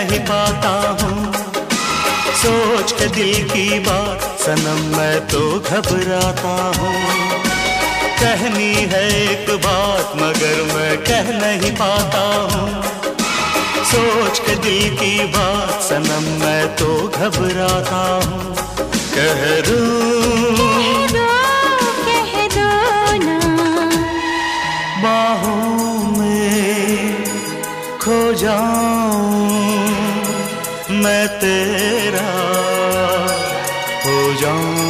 नहीं पाता हूँ। सोच के दिल की बात सनम मैं तो घबराता हूँ। कहनी है एक बात मगर मैं कह नहीं पाता हूँ। सोच के दिल की बात सनम मैं तो घबराता हूँ। कह दूँ कह दो ना, बाहों में खो जाऊं मैं तेरा हो जाऊं।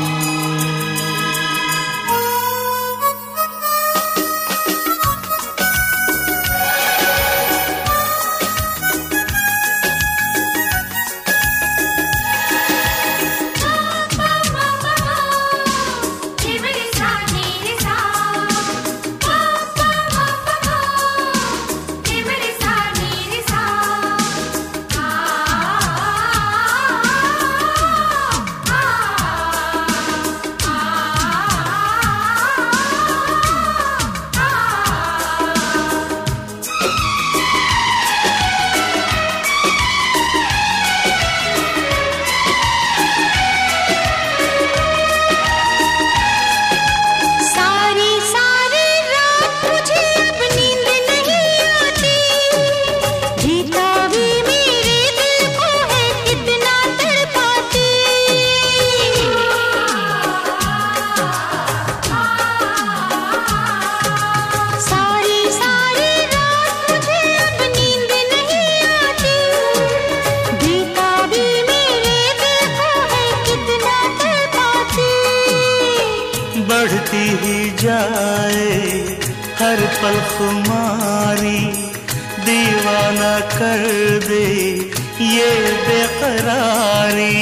बढ़ती ही जाए हर पल खुमारी, दीवाना कर दे ये बेकरारी।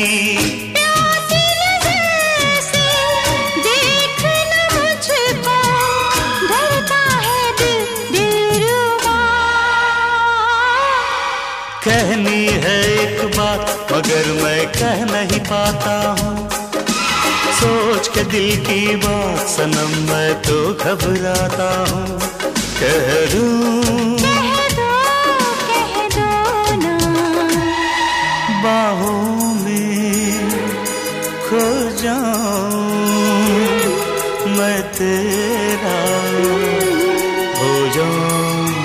कहनी है एक बात मगर मैं कह नहीं पाता हूँ। सोच के दिल की बात सनम मैं तो घबराता हूँ। कह दूँ कह दो ना, बाहों में खो जाऊं मैं तेरा हो जाऊं।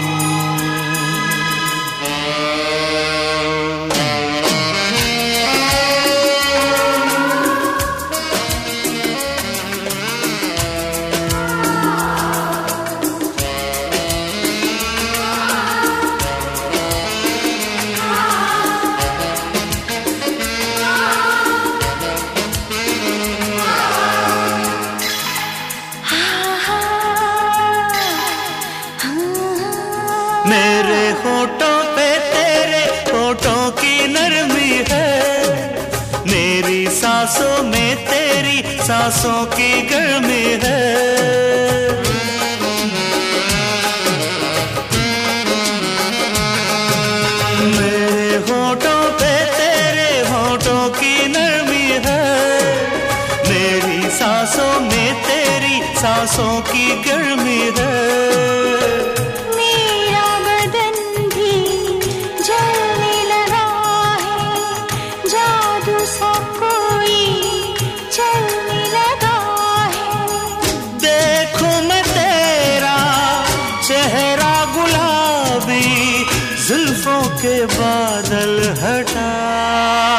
मेरे होठों पे तेरे होठों की नरमी है, मेरी सांसों में तेरी सांसों की गर्मी है। मेरे होठों पे तेरे होठों की नरमी है, मेरी सांसों में तेरी सांसों की गर्मी है। जुल्फों के बादल हटा